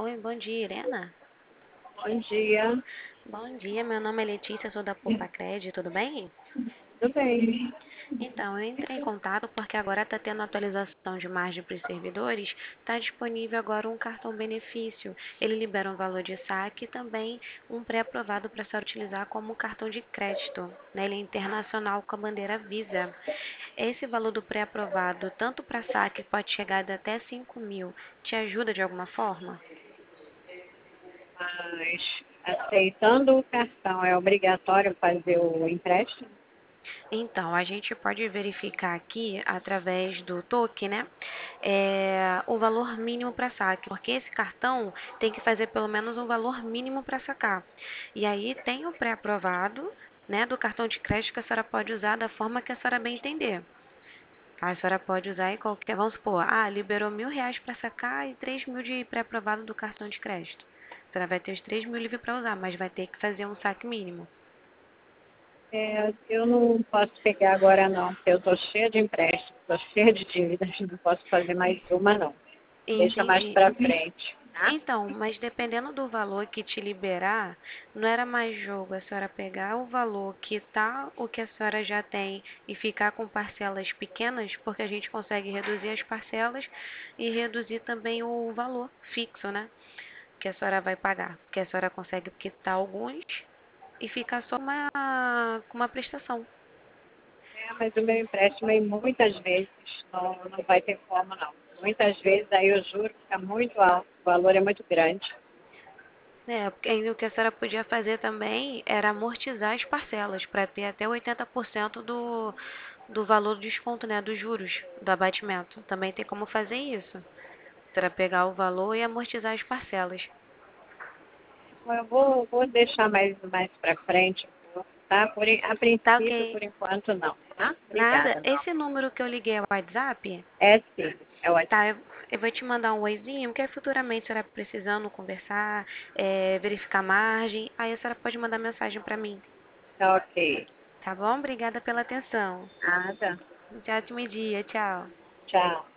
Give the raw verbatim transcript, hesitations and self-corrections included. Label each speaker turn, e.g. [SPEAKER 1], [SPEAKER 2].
[SPEAKER 1] Oi, bom dia, Irena.
[SPEAKER 2] Bom dia,
[SPEAKER 1] Bom dia, meu nome é Letícia, sou da Poupa tudo bem?
[SPEAKER 2] tudo bem?
[SPEAKER 1] Então, eu entrei em contato porque agora está tendo atualização de margem para os servidores, está disponível agora um cartão benefício. Ele libera um valor de saque e também um pré-aprovado para se utilizar como cartão de crédito. Né? Ele é internacional com a bandeira Visa. Esse valor do pré-aprovado, tanto para saque, pode chegar de até cinco mil. Te ajuda de alguma forma?
[SPEAKER 2] Mas aceitando o cartão, é obrigatório fazer o empréstimo?
[SPEAKER 1] Então, a gente pode verificar aqui, através do toque, né, é, o valor mínimo para saque, porque esse cartão tem que fazer pelo menos um valor mínimo para sacar. E aí tem o pré-aprovado, né, do cartão de crédito que a senhora pode usar da forma que a senhora bem entender. A senhora pode usar em qualquer, vamos supor, ah, liberou mil reais para sacar e três mil de pré-aprovado do cartão de crédito. A senhora vai ter os três mil livre para usar, mas vai ter que fazer um saque mínimo.
[SPEAKER 2] É, eu não posso pegar agora não, porque eu estou cheia de empréstimos, estou cheia de dívidas, não posso fazer mais uma não. Deixa mais
[SPEAKER 1] Entendi.
[SPEAKER 2] para frente, tá?
[SPEAKER 1] Então, mas dependendo do valor que te liberar, não era mais jogo a senhora pegar o valor que tá, o que a senhora já tem e ficar com parcelas pequenas, porque a gente consegue reduzir as parcelas e reduzir também o valor fixo, né? Que a senhora vai pagar. Porque a senhora consegue quitar alguns e ficar só uma, com uma prestação.
[SPEAKER 2] É, mas o meu empréstimo aí muitas vezes não, não vai ter como não. Muitas vezes aí o juro fica muito alto, o valor é muito grande.
[SPEAKER 1] É, porque aí o que a senhora podia fazer também era amortizar as parcelas para ter até oitenta por cento do, do valor do desconto, né, dos juros do abatimento. Também tem como fazer isso. Para pegar o valor e amortizar as parcelas.
[SPEAKER 2] Eu vou, vou deixar mais, mais para frente, tá? Por, en- a
[SPEAKER 1] Tá
[SPEAKER 2] princípio,
[SPEAKER 1] ok.
[SPEAKER 2] por enquanto, não, tá?
[SPEAKER 1] Nada.
[SPEAKER 2] Obrigada, meu
[SPEAKER 1] Esse
[SPEAKER 2] amor.
[SPEAKER 1] número que eu liguei é o WhatsApp?
[SPEAKER 2] É sim, é ótimo.
[SPEAKER 1] Tá, eu, eu vou te mandar um oizinho, porque futuramente a senhora precisando conversar, é, verificar margem, aí a senhora pode mandar mensagem para mim.
[SPEAKER 2] Tá ok.
[SPEAKER 1] Tá bom? Obrigada pela atenção.
[SPEAKER 2] Nada.
[SPEAKER 1] Um ótimo dia. Tchau.
[SPEAKER 2] Tchau.